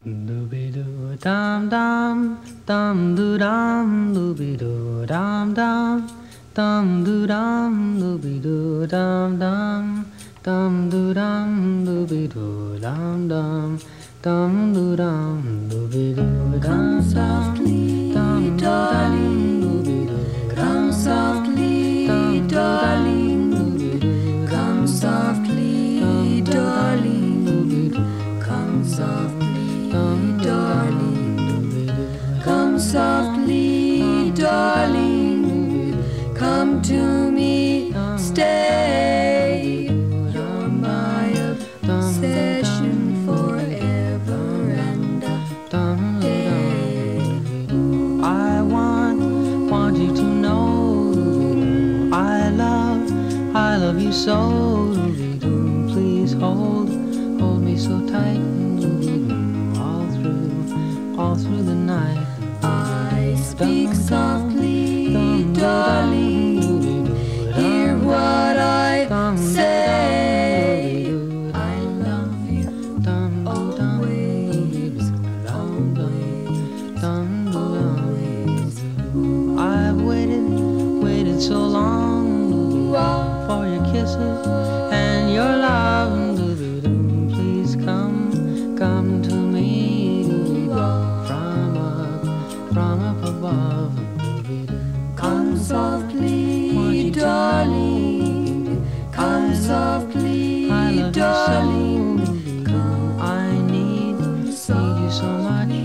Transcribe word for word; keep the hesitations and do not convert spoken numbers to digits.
Dooby doo dum dum dum doo dum dooby doo dum dum dum doo dum dooby doo dum dum dum doo dum dooby doo dum dum dum doo dum dooby doo dum softly, dum darling. dooby doo Come softly, darling. Come softly, darling. Come softly, darling. Come softly, darling. Come to me, stay. You're my obsession forever and a day. I want, want you to know I love, I love you so. Please hold, hold me so tight all through, all through the night. I speak softly, darling. Hear what I say. I love you always, always, always. I've waited, waited so long for your kisses and your love. Please come, come to me from up, from up above. Come softly, darling. Come softly, I love you so. darling. Come I need, need you so much.